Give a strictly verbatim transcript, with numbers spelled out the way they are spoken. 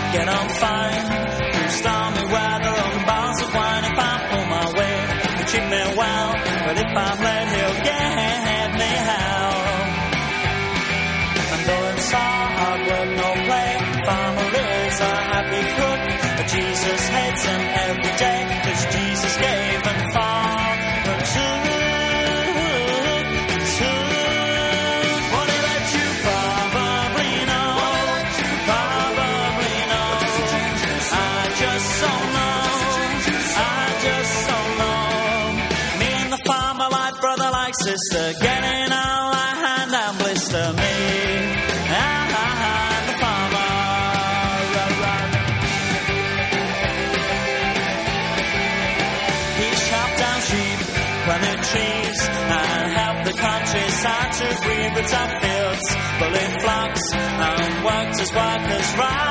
get on fine through stormy weather and bars of wine. If I pull my weight, he'll treat me well, but if I'm late, he'll get me hell. And though it's all hard work, no play, farmer is a happy cook, but Jesus hates him every day, 'cause Jesus gave and fought for two. Sister, getting all I hand and blister me. Ah, ah, ah, the farmer. He chopped down sheep, planted trees, and helped the countryside to breathe. But up fields, full in flocks, and worked his workers right.